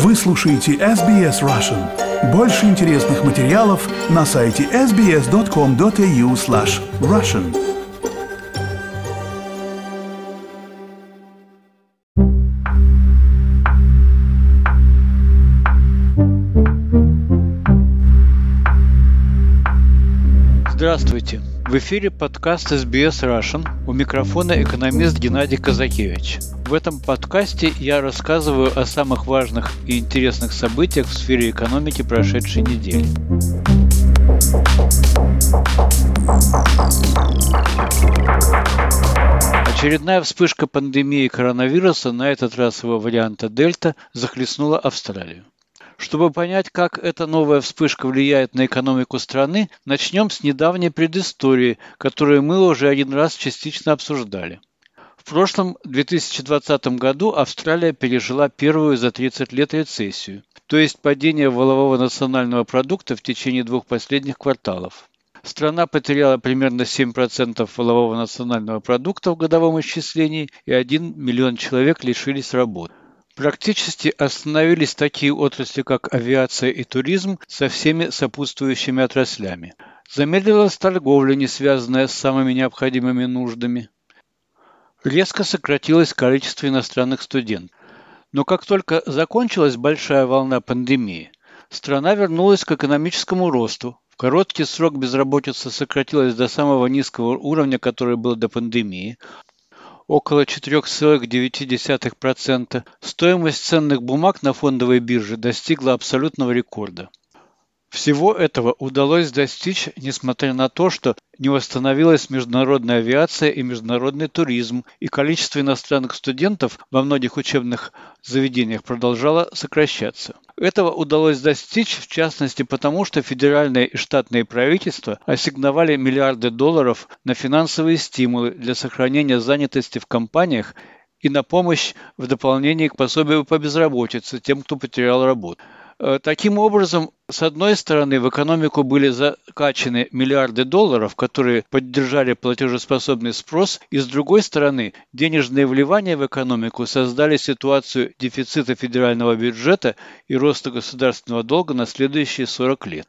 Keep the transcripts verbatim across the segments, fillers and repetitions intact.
Вы слушаете эс би эс Russian. Больше интересных материалов на сайте эс би эс точка ком точка эй ю слэш Russian. Здравствуйте! В эфире подкаст эс би эс Russian. У микрофона экономист Геннадий Казакевич. В этом подкасте я рассказываю о самых важных и интересных событиях в сфере экономики прошедшей недели. Очередная вспышка пандемии коронавируса, на этот раз его варианта Дельта, захлестнула Австралию. Чтобы понять, как эта новая вспышка влияет на экономику страны, начнем с недавней предыстории, которую мы уже один раз частично обсуждали. В прошлом две тысячи двадцатом году Австралия пережила первую за тридцать лет рецессию, то есть падение валового национального продукта в течение двух последних кварталов. Страна потеряла примерно семь процентов валового национального продукта в годовом исчислении, и один миллион человек лишились работы. Практически остановились такие отрасли, как авиация и туризм, со всеми сопутствующими отраслями. Замедлилась торговля, не связанная с самыми необходимыми нуждами. Резко сократилось количество иностранных студентов. Но как только закончилась большая волна пандемии, страна вернулась к экономическому росту. В короткий срок безработица сократилась до самого низкого уровня, который был до пандемии, около четыре целых девять десятых процента. Стоимость ценных бумаг на фондовой бирже достигла абсолютного рекорда. Всего этого удалось достичь, несмотря на то, что не восстановилась международная авиация и международный туризм, и количество иностранных студентов во многих учебных заведениях продолжало сокращаться. Этого удалось достичь, в частности, потому что федеральные и штатные правительства ассигновали миллиарды долларов на финансовые стимулы для сохранения занятости в компаниях и на помощь в дополнение к пособию по безработице тем, кто потерял работу. Таким образом, с одной стороны, в экономику были закачаны миллиарды долларов, которые поддержали платежеспособный спрос, и с другой стороны, денежные вливания в экономику создали ситуацию дефицита федерального бюджета и роста государственного долга на следующие сорок лет.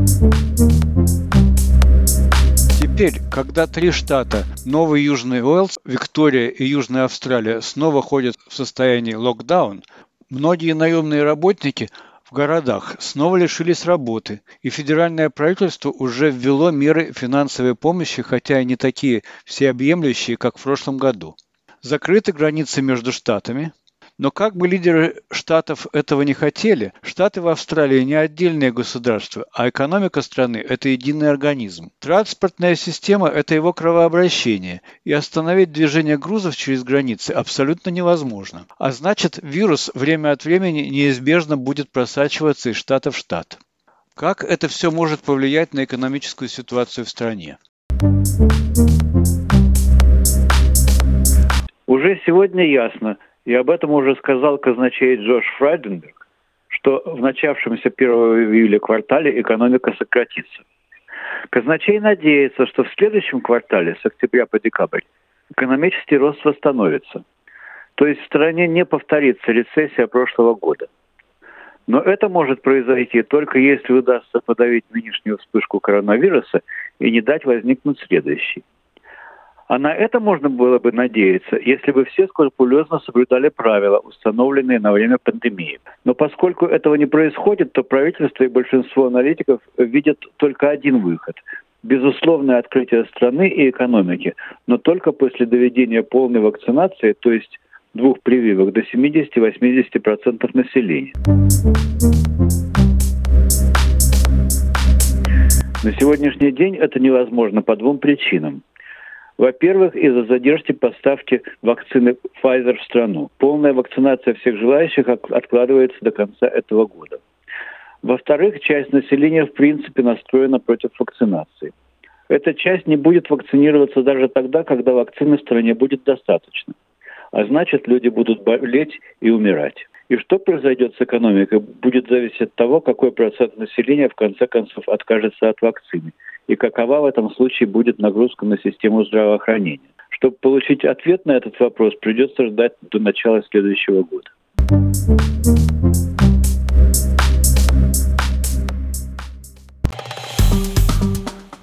Теперь, когда три штата – Новый Южный Уэльс, Виктория и Южная Австралия – снова ходят в состоянии локдаун, многие наемные работники – в городах снова лишились работы, и федеральное правительство уже ввело меры финансовой помощи, хотя и не такие всеобъемлющие, как в прошлом году. Закрыты границы между штатами, но как бы лидеры штатов этого не хотели, штаты в Австралии не отдельные государства, а экономика страны – это единый организм. Транспортная система – это его кровообращение, и остановить движение грузов через границы абсолютно невозможно. А значит, вирус время от времени неизбежно будет просачиваться из штата в штат. Как это все может повлиять на экономическую ситуацию в стране? Уже сегодня ясно, и об этом уже сказал казначей Джош Фрайденберг, что в начавшемся первого июля квартале экономика сократится. Казначей надеется, что в следующем квартале, с октября по декабрь, экономический рост восстановится. То есть в стране не повторится рецессия прошлого года. Но это может произойти только если удастся подавить нынешнюю вспышку коронавируса и не дать возникнуть следующей. А на это можно было бы надеяться, если бы все скрупулезно соблюдали правила, установленные на время пандемии. Но поскольку этого не происходит, то правительство и большинство аналитиков видят только один выход – безусловное открытие страны и экономики, но только после доведения полной вакцинации, то есть двух прививок, до семьдесят-восемьдесят процентов населения. На сегодняшний день это невозможно по двум причинам. Во-первых, из-за задержки поставки вакцины Pfizer в страну. Полная вакцинация всех желающих откладывается до конца этого года. Во-вторых, часть населения в принципе настроена против вакцинации. Эта часть не будет вакцинироваться даже тогда, когда вакцины в стране будет достаточно. А значит, люди будут болеть и умирать. И что произойдет с экономикой, будет зависеть от того, какой процент населения в конце концов откажется от вакцины. И какова в этом случае будет нагрузка на систему здравоохранения. Чтобы получить ответ на этот вопрос, придется ждать до начала следующего года.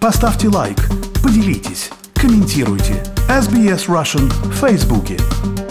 Поставьте лайк, поделитесь, комментируйте. эс би эс Russian в Фейсбуке.